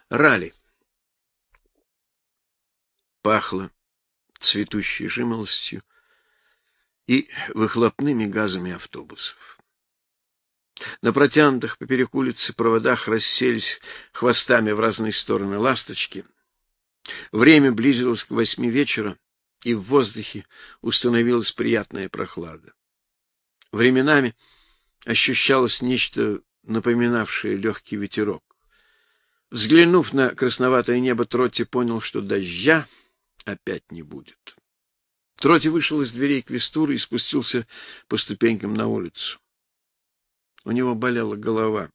Ралли. Пахло цветущей жимолостью и выхлопными газами автобусов. На протянутых поперек улицы проводах расселись хвостами в разные стороны ласточки. Время близилось к 8 вечера, и в воздухе установилась приятная прохлада. Временами ощущалось нечто, напоминавшее легкий ветерок. Взглянув на красноватое небо, Тротти понял, что дождя опять не будет. Тротти вышел из дверей квестуры и спустился по ступенькам на улицу. У него болела голова.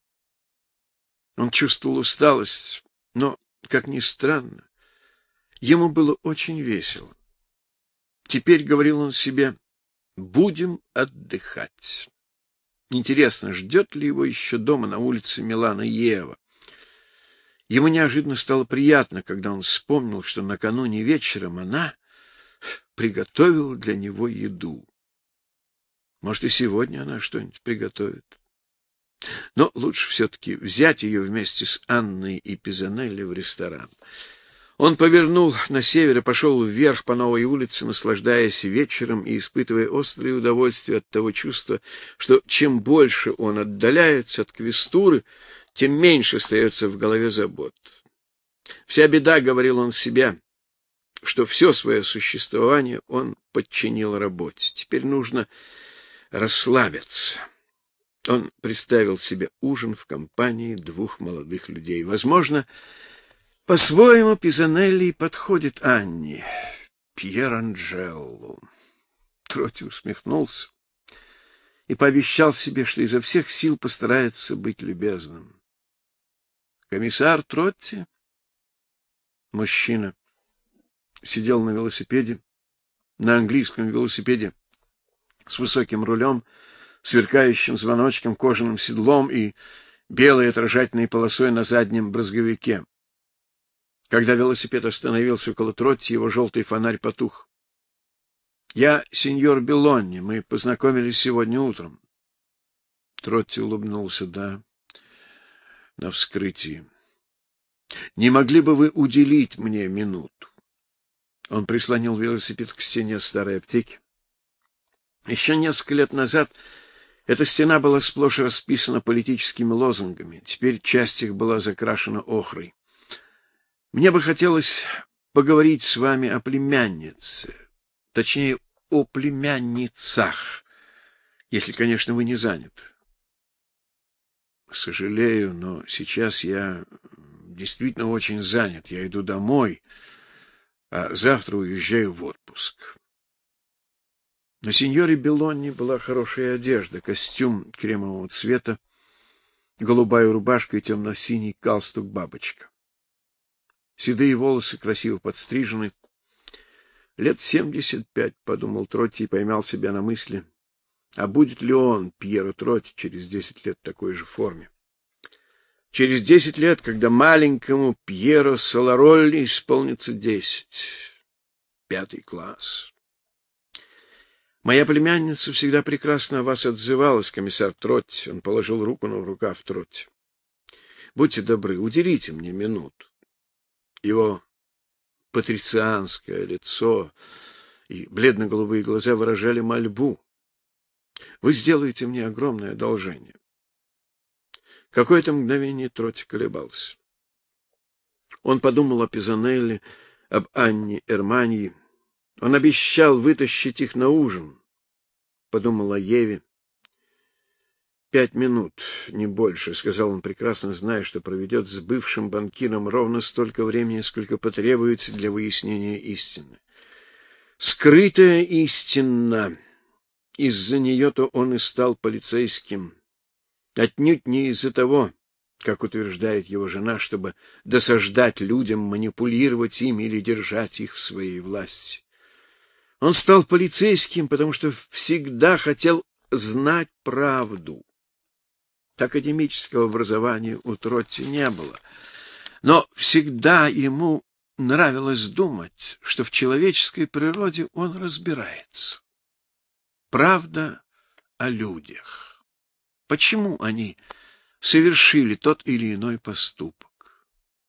Он чувствовал усталость, но, как ни странно, ему было очень весело. Теперь, говорил он себе, будем отдыхать. Интересно, ждет ли его еще дома на улице Милана Ева? Ему неожиданно стало приятно, когда он вспомнил, что накануне вечером она приготовила для него еду. Может, и сегодня она что-нибудь приготовит. Но лучше все-таки взять ее вместе с Анной и Пизанелли в ресторан. Он повернул на север и пошел вверх по новой улице, наслаждаясь вечером и испытывая острое удовольствие от того чувства, что чем больше он отдаляется от квестуры, тем меньше остается в голове забот. Вся беда, говорил он себе, что все свое существование он подчинил работе. Теперь нужно расслабиться. Он представил себе ужин в компании двух молодых людей. Возможно, по-своему Пизанелли подходит Анне, Пьер-Анджелло. Тротти усмехнулся и пообещал себе, что изо всех сил постарается быть любезным. Комиссар Тротти, мужчина, сидел на велосипеде, на английском велосипеде, с высоким рулем, сверкающим звоночком, кожаным седлом и белой отражательной полосой на заднем брызговике. Когда велосипед остановился около Тротти, его желтый фонарь потух. — Я сеньор Беллони, мы познакомились сегодня утром. Тротти улыбнулся. — Да, на вскрытии. — Не могли бы вы уделить мне минуту? Он прислонил велосипед к стене старой аптеки. Еще несколько лет назад эта стена была сплошь расписана политическими лозунгами. Теперь часть их была закрашена охрой. Мне бы хотелось поговорить с вами о племяннице, точнее, о племянницах, если, конечно, вы не заняты. Сожалею, но сейчас я действительно очень занят. Я иду домой, а завтра уезжаю в отпуск. На сеньоре Беллони была хорошая одежда, костюм кремового цвета, голубая рубашка и темно-синий галстук-бабочка. Седые волосы красиво подстрижены. Лет 75, подумал Тротти и поймал себя на мысли, а будет ли он, Пьеро Тротти, через 10 лет в такой же форме? Через 10 лет, когда маленькому Пьеро Саларолли исполнится 10. 5 класс. Моя племянница всегда прекрасно о вас отзывалась, комиссар Тротти. Он положил руку на рукав Тротти. Будьте добры, уделите мне минуту. Его патрицианское лицо и бледно-голубые глаза выражали мольбу. Вы сделаете мне огромное одолжение. Какое-то мгновение Тротти колебался. Он подумал о Пизанелли, об Анне Эрманьи. Он обещал вытащить их на ужин. Подумал о Еве. 5 минут, не больше, — сказал он, прекрасно зная, что проведет с бывшим банкиром ровно столько времени, сколько потребуется для выяснения истины. Скрытая истина. Из-за нее-то он и стал полицейским. Отнюдь не из-за того, как утверждает его жена, чтобы досаждать людям, манипулировать ими или держать их в своей власти. Он стал полицейским, потому что всегда хотел знать правду. Академического образования у Тротти не было, но всегда ему нравилось думать, что в человеческой природе он разбирается. Правда о людях. Почему они совершили тот или иной поступок?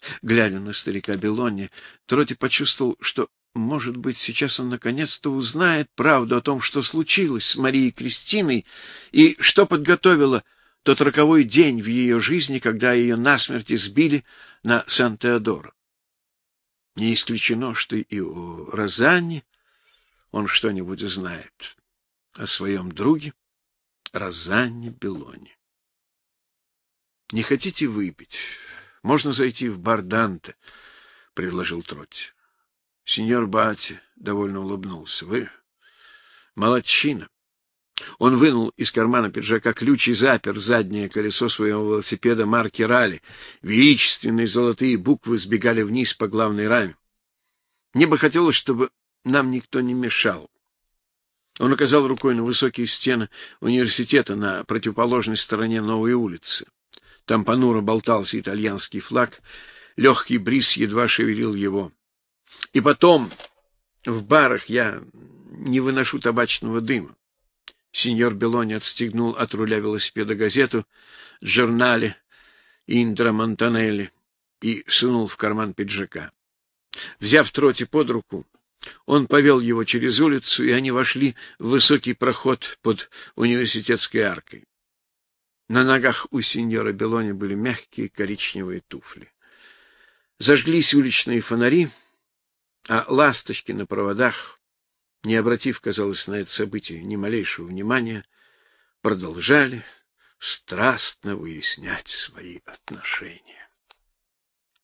Глядя на старика Беллони, Тротти почувствовал, что, может быть, сейчас он наконец-то узнает правду о том, что случилось с Марией Кристиной и что подготовило тот роковой день в ее жизни, когда ее насмерть избили на Сан-Теодоро. Не исключено, что и о Розанне он что-нибудь узнает, о своем друге Розанне Беллони. — Не хотите выпить? Можно зайти в бар Данте, — предложил Тротти. Сеньор Бати довольно улыбнулся. — Вы молодчина. Он вынул из кармана пиджака ключ и запер заднее колесо своего велосипеда марки «Ралли». Величественные золотые буквы сбегали вниз по главной раме. Мне бы хотелось, чтобы нам никто не мешал. Он указал рукой на высокие стены университета на противоположной стороне Новой улицы. Там понуро болтался итальянский флаг, легкий бриз едва шевелил его. И потом, в барах я не выношу табачного дыма. Сеньор Беллони отстегнул от руля велосипеда газету «Джорнале Индра Монтанелли» и сунул в карман пиджака. Взяв Тротти под руку, он повел его через улицу, и они вошли в высокий проход под университетской аркой. На ногах у сеньора Беллони были мягкие коричневые туфли. Зажглись уличные фонари, а ласточки на проводах, не обратив, казалось, на это событие ни малейшего внимания, продолжали страстно выяснять свои отношения.